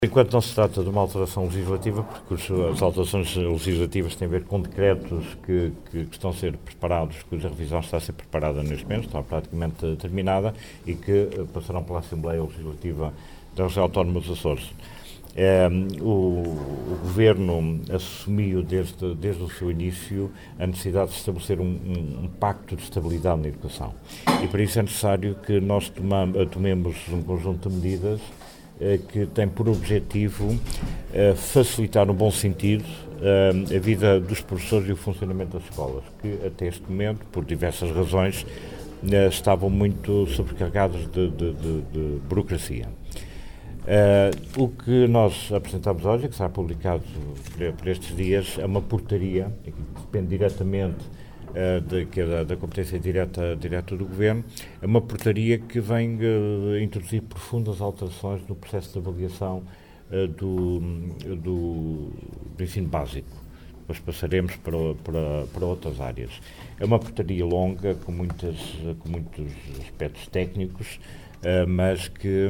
Enquanto não se trata de uma alteração legislativa, porque as alterações legislativas têm a ver com decretos que estão a ser preparados, cuja revisão está a ser preparada neste momento, está praticamente terminada, e que passarão pela Assembleia Legislativa da Região Autónoma dos Açores. O Governo assumiu desde o seu início a necessidade de estabelecer um pacto de estabilidade na educação. E para isso é necessário que nós tomemos um conjunto de medidas que tem por objetivo facilitar no bom sentido a vida dos professores e o funcionamento das escolas, que até este momento, por diversas razões, estavam muito sobrecarregados de burocracia. O que nós apresentamos hoje, que será publicado por estes dias, é uma portaria, que depende diretamente da competência direta do Governo, é uma portaria que vem introduzir profundas alterações no processo de avaliação do ensino básico. Depois passaremos para outras áreas. É uma portaria longa, com muitos aspectos técnicos, mas que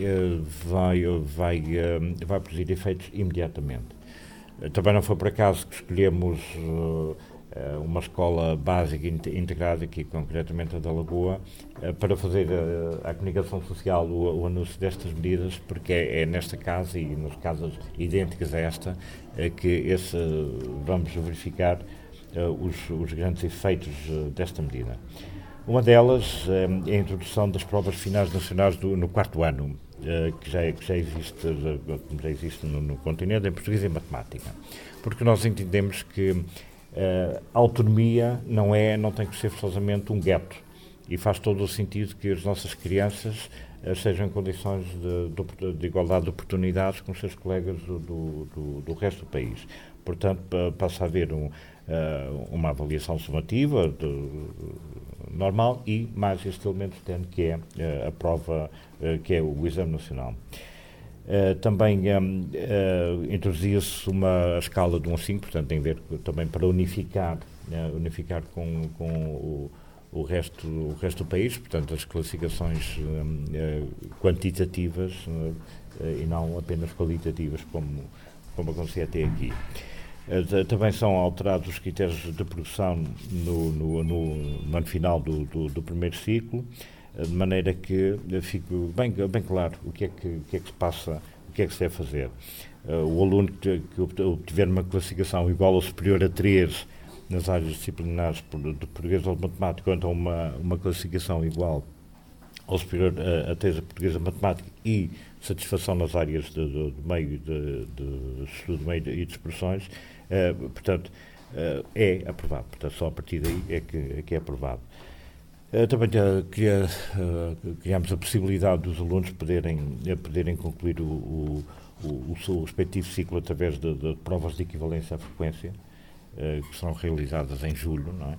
vai produzir efeitos imediatamente. Também não foi por acaso que escolhemos uma escola básica integrada, aqui concretamente a da Lagoa, para fazer à comunicação social o anúncio destas medidas, porque é nesta casa e nas casas idênticas a esta que vamos verificar os grandes efeitos desta medida. Uma delas é a introdução das provas finais nacionais no quarto ano, que já existe no continente, em português e em matemática. Porque nós entendemos que a autonomia não tem que ser forçosamente um gueto, e faz todo o sentido que as nossas crianças sejam em condições de igualdade de oportunidades com os seus colegas do resto do país. Portanto, passa a haver uma avaliação sumativa normal e mais este elemento externo que é a prova, que é o Exame Nacional. Também introduzia-se uma escala de 1 a 5, portanto tem a ver também para unificar com o resto do país, portanto as classificações quantitativas e não apenas qualitativas como acontecia até aqui. Também são alterados os critérios de progressão no ano final do primeiro ciclo, de maneira que fique bem claro o que é que se passa, o que é que se deve fazer. O aluno que obtiver uma classificação igual ou superior a 3 nas áreas disciplinares de português ou de matemática, ou então uma classificação igual ou superior a 3 de português ou matemática e satisfação nas áreas de meio de estudo, meio e de expressões, portanto, é aprovado. Portanto, só a partir daí é que é aprovado. Também criámos a possibilidade dos alunos poderem concluir o seu respectivo ciclo através de provas de equivalência à frequência, que são realizadas em julho, não é?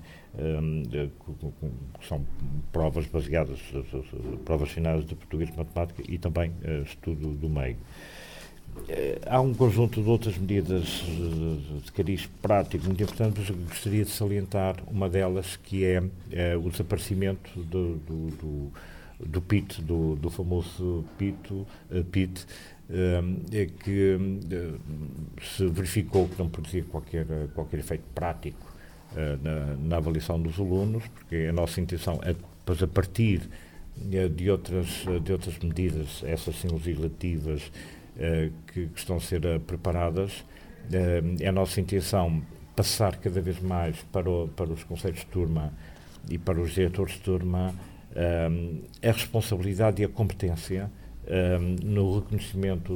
Que são provas baseadas, provas finais de português e matemática e também estudo do meio. Há um conjunto de outras medidas de cariz prático muito importante, mas eu gostaria de salientar uma delas, que é o desaparecimento do PIT, do famoso PIT, que se verificou que não produzia qualquer efeito prático na avaliação dos alunos, porque a nossa intenção é, depois, a partir de outras medidas, essas sim legislativas, que estão a ser preparadas, é a nossa intenção passar cada vez mais para os conselhos de turma e para os diretores de turma a responsabilidade e a competência no reconhecimento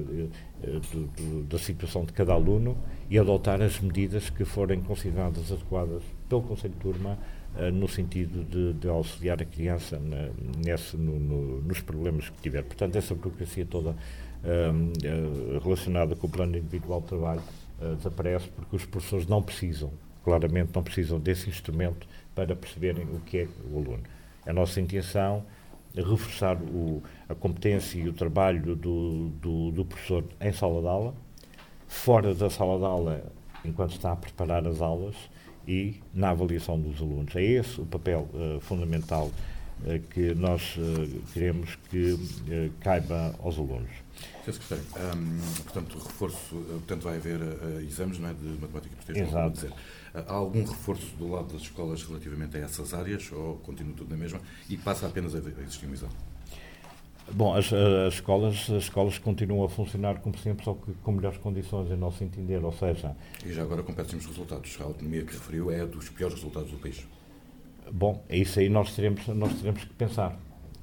da situação de cada aluno e adotar as medidas que forem consideradas adequadas pelo conselho de turma no sentido de auxiliar a criança nos problemas que tiver. Portanto, essa burocracia toda relacionada com o plano individual de trabalho desaparece, porque os professores claramente não precisam desse instrumento para perceberem o que é o aluno. A nossa intenção é reforçar a competência e o trabalho do professor em sala de aula, fora da sala de aula, enquanto está a preparar as aulas, e na avaliação dos alunos. É esse o papel fundamental que nós queremos que caiba aos alunos. Sr. Secretário, portanto, reforço, portanto vai haver exames, não é, de matemática e português, Exato. como dizer. Há algum reforço do lado das escolas relativamente a essas áreas ou continua tudo na mesma e passa apenas a existir um exame? Bom, as escolas continuam a funcionar como sempre, só que com melhores condições, em nosso entender, ou seja... E já agora com péssimos resultados. A autonomia que referiu é dos piores resultados do país. Bom, é isso aí nós teremos que pensar.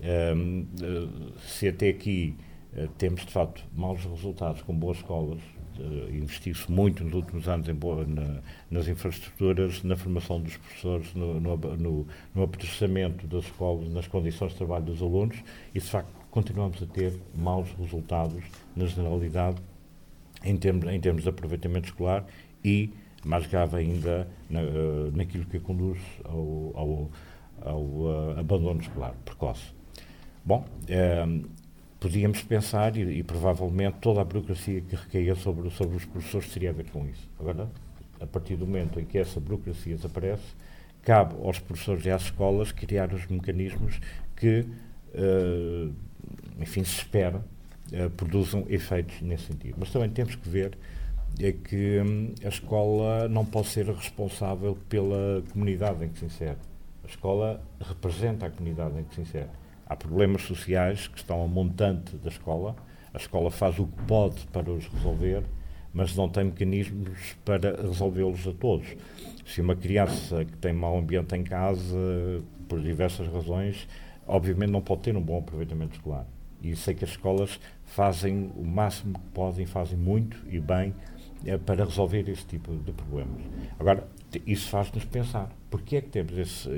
Se até aqui temos, de facto, maus resultados com boas escolas, investiu-se muito nos últimos anos nas infraestruturas, na formação dos professores, no aperfeiçoamento das escolas, nas condições de trabalho dos alunos, e de facto continuamos a ter maus resultados na generalidade em termos de aproveitamento escolar e, mais grave ainda, naquilo que conduz ao abandono escolar precoce. Bom, podíamos pensar, e provavelmente toda a burocracia que recaía sobre os professores teria a ver com isso. Agora, a partir do momento em que essa burocracia desaparece, cabe aos professores e às escolas criar os mecanismos que, enfim, se espera, produzam efeitos nesse sentido. Mas também temos que ver que a escola não pode ser responsável pela comunidade em que se insere. A escola representa a comunidade em que se insere. Há problemas sociais que estão ao montante da escola, a escola faz o que pode para os resolver, mas não tem mecanismos para resolvê-los a todos. Se uma criança que tem mau ambiente em casa, por diversas razões, obviamente não pode ter um bom aproveitamento escolar. E sei que as escolas fazem o máximo que podem, fazem muito e bem para resolver esse tipo de problemas. Agora, isso faz-nos pensar. Porquê é que temos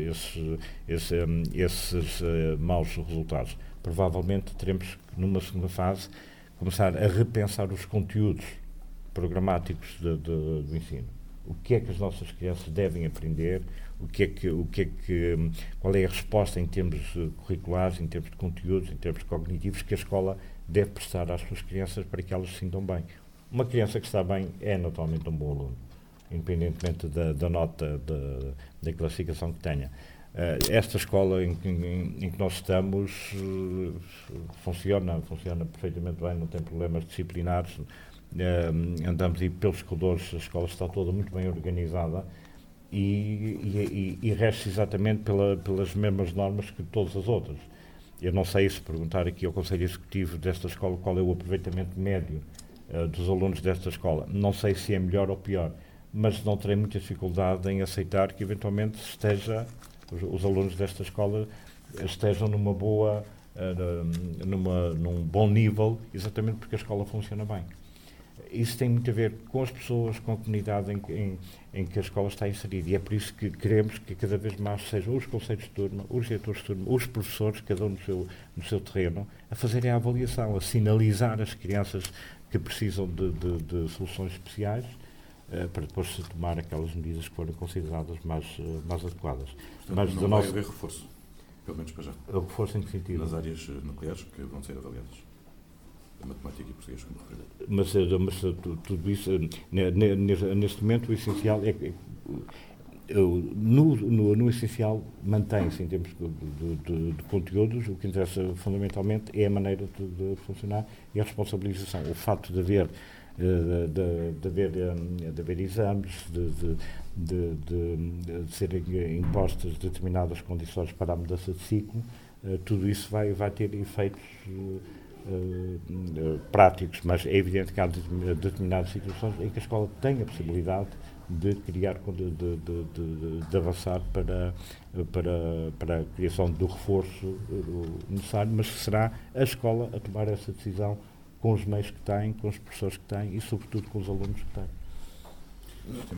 esses maus resultados? Provavelmente teremos, numa segunda fase, começar a repensar os conteúdos programáticos do ensino. O que é que as nossas crianças devem aprender? Qual é a resposta em termos curriculares, em termos de conteúdos, em termos cognitivos que a escola deve prestar às suas crianças para que elas se sintam bem? Uma criança que está bem é naturalmente um bom aluno, independentemente da nota da classificação que tenha. Esta escola em que nós estamos funciona perfeitamente bem, não tem problemas disciplinares, andamos aí pelos corredores, a escola está toda muito bem organizada e rege exatamente pelas mesmas normas que todas as outras. Eu não sei se perguntar aqui ao Conselho Executivo desta escola qual é o aproveitamento médio dos alunos desta escola. Não sei se é melhor ou pior, mas não terei muita dificuldade em aceitar que eventualmente os alunos desta escola estejam num bom nível, exatamente porque a escola funciona bem. Isso tem muito a ver com as pessoas, com a comunidade em que a escola está inserida, e é por isso que queremos que cada vez mais sejam os conselhos de turma, os diretores de turma, os professores, cada um no seu terreno, a fazerem a avaliação, a sinalizar as crianças que precisam de soluções especiais, para depois se tomar aquelas medidas que forem consideradas mais adequadas. Portanto, mas não vai haver reforço, pelo menos para já. O reforço em que sentido? Nas áreas nucleares que vão ser avaliadas. A matemática e português, como referiu. Mas tudo isso, neste momento, o essencial é que no essencial mantém-se em termos de conteúdos. O que interessa fundamentalmente é a maneira de funcionar e a responsabilização. O facto de haver exames, de serem impostas determinadas condições para a mudança de ciclo, tudo isso vai ter efeitos práticos, mas é evidente que há determinadas situações em que a escola tem a possibilidade de criar, de avançar para a criação do reforço necessário, mas será a escola a tomar essa decisão com os meios que tem, com os professores que tem e, sobretudo, com os alunos que tem.